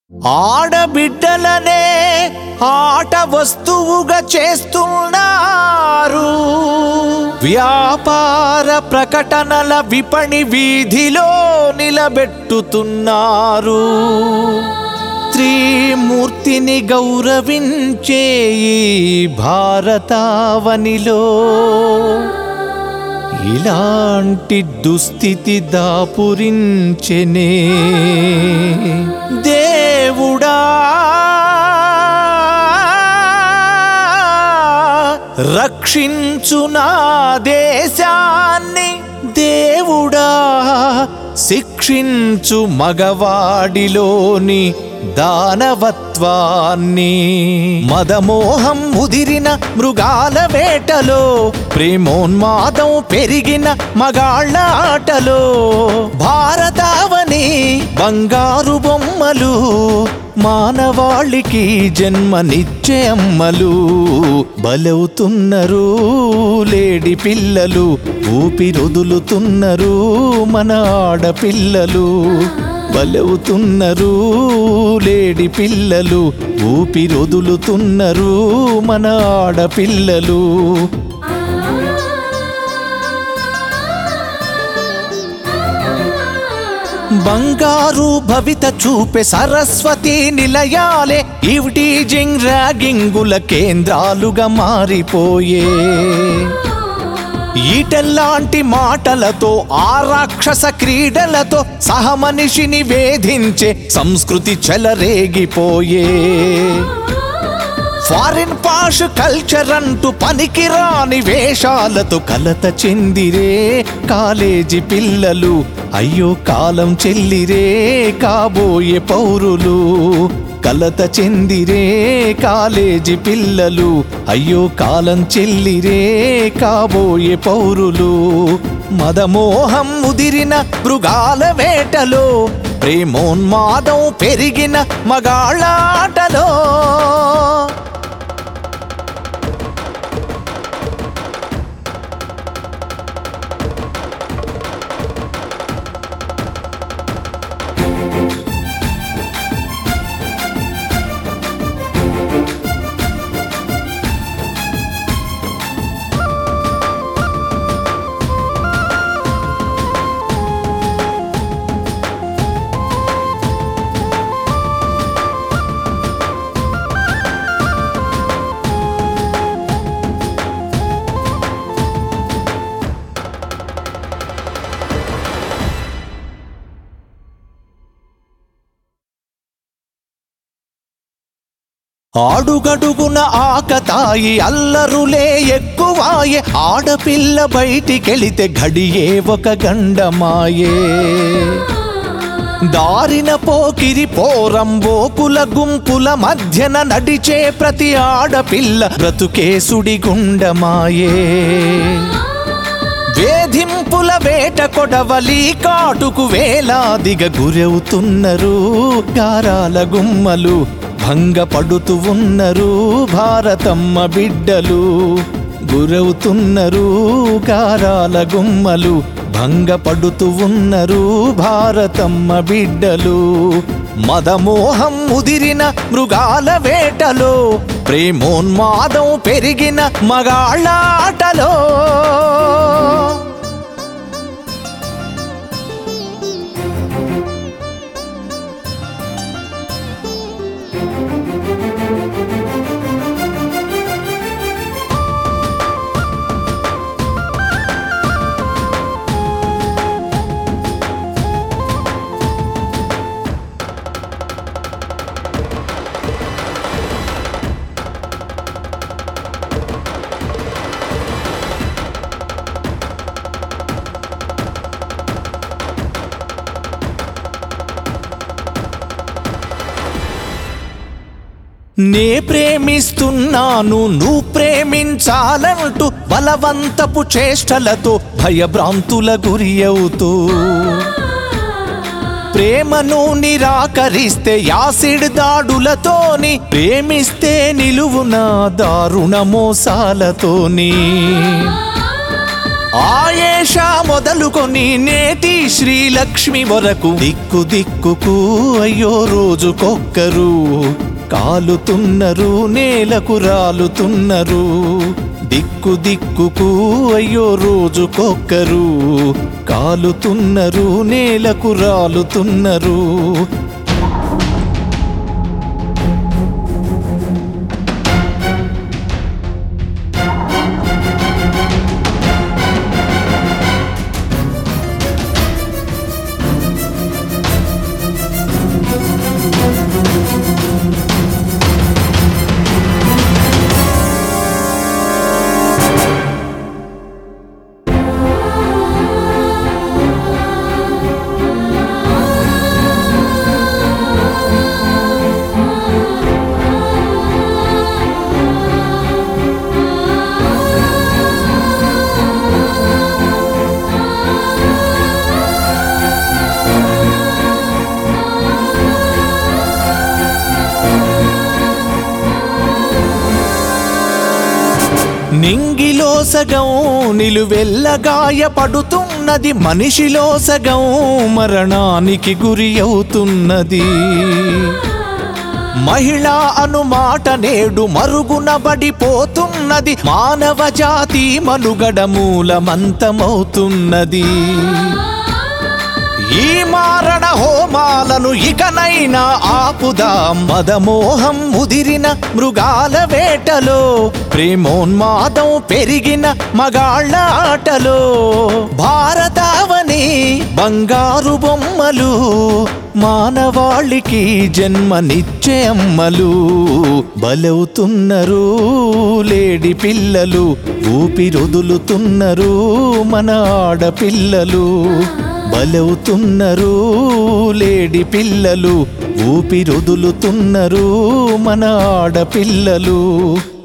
ఆడబిడ్డలనే ఆట వస్తువుగా చేస్తున్నారు. వ్యాపార ప్రకటనల విపణి వీధిలో నిలబెట్టుతున్నారు. త్రిమూర్తిని గౌరవించే ఈ భారతావనిలో ఇలాంటి దుస్థితి దాపురించెనే. దేవుడా రక్షించు నా దేశాన్ని, దేవుడా శిక్షించు మగవాడిలోని దానవత్వాన్ని. మదమోహం ముదిరిన మృగాల వేటలో, ప్రేమోన్మాదం పెరిగిన మగాళ్ళ ఆటలో, భారతావని బంగారు బొమ్మలు మానవాళికి జన్మనిచ్చే అమ్మలు. బలవుతున్నారు లేడి పిల్లలు, ఊపిరొదులుతున్నారు మన ఆడపిల్లలు. బలవుతున్నారు లేడి పిల్లలు, ఊపిరొదులుతున్నారు మన ఆడపిల్లలు. బంగారు భవిత చూపే సరస్వతి నిలయాలే ఈవ్టీజింగ్ ర్యాగింగుల కేంద్రాలుగా మారిపోయే. ఈటెల్లాంటి మాటలతో ఆ రాక్షస క్రీడలతో సహమనిషిని వేధించే సంస్కృతి చెలరేగిపోయే. ఫారిన్ పాష్ కల్చర్ అంటూ పనికిరాని వేషాలతో కలత చెందిరే కాలేజీ పిల్లలు. అయ్యో కాలం చెల్లిరే కాబోయే పౌరులు. కలత చెందిరే కాలేజీ పిల్లలు, అయ్యో కాలం చెల్లిరే కాబోయే పౌరులు. మదమోహం ముదిరిన మృగాల వేటలో, ప్రేమోన్మాదం పెరిగిన మగాళ్ళ ఆటలో. ఆడుగడుగున ఆకతాయి అల్లరులే ఎక్కువాయే. ఆడపిల్ల బయటికెళితే ఘడియే ఒక గండమాయే. దారిన పోకిరి పోరంబోకుల గుంపుల మధ్యన నడిచే ప్రతి ఆడపిల్ల బ్రతుకే సుడిగుండమాయే. వేధింపుల వేట కొడవలి కాటుకు వేలాదిగా గురవుతున్నారు గారాల గుమ్మలు. భంగపడుతూ ఉన్నారు భారతమ్మ బిడ్డలు. గురవుతున్నారు గారాల గుమ్మలు, భంగపడుతూ ఉన్నారు భారతమ్మ బిడ్డలు. మదమోహం ముదిరిన మృగాల వేటలో, ప్రేమోన్మాదం పెరిగిన మగాళ్ళ ఆటలో. నే ప్రేమిస్తున్నాను నువ్వు ప్రేమించాలంటూ బలవంతపు చేష్టలతో భయభ్రాంతుల గురి అవుతూ, ప్రేమను నిరాకరిస్తే యాసిడ్ దాడులతోని, ప్రేమిస్తే నిలువున దారుణ మోసాలతోని. ఆయేష మొదలుకొని నేటి శ్రీలక్ష్మి వరకు దిక్కు దిక్కుకు అయ్యో రోజుకొక్కరు కాలుతున్నరు నేలకు రాలుతున్నరు దిక్కు దిక్కుకు అయ్యో రోజుకొక్కరు కాలుతున్నరు నేలకు రాలుతున్నరు నింగిలో సగం నిలువెల్లగాయపడుతున్నది మనిషిలో సగం మరణానికి గురి అవుతున్నది మహిళా అనుమాట నేడు మరుగునబడిపోతున్నది మానవ జాతి మనుగడ మూలమంతమవుతున్నది ఈ మారణ హోమాలను ఇకనైనా ఆపుదాం మదమోహం ముదిరిన మృగాల వేటలో ప్రేమోన్మాదం పెరిగిన మగాళ్ళ ఆటలో భారతావని బంగారు బొమ్మలు మానవాళికి జన్మనిచ్చే అమ్మలు బలవుతున్నరు లేడి పిల్లలు ఊపిరొదులుతున్నరు మన ఆడపిల్లలు బలవుతున్నరు లేడి పిల్లలు ఊపిరొదులుతున్నరు మన ఆడపిల్లలు